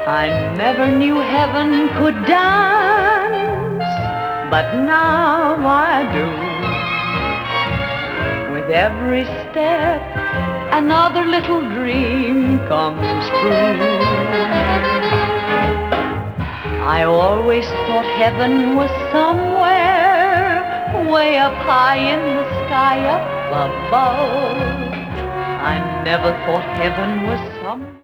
I never knew heaven could dance, but now I do. With every step, another little dream comes true. I always thought heaven was somewhere way up high in the sky up above. I never thought heaven was somewhere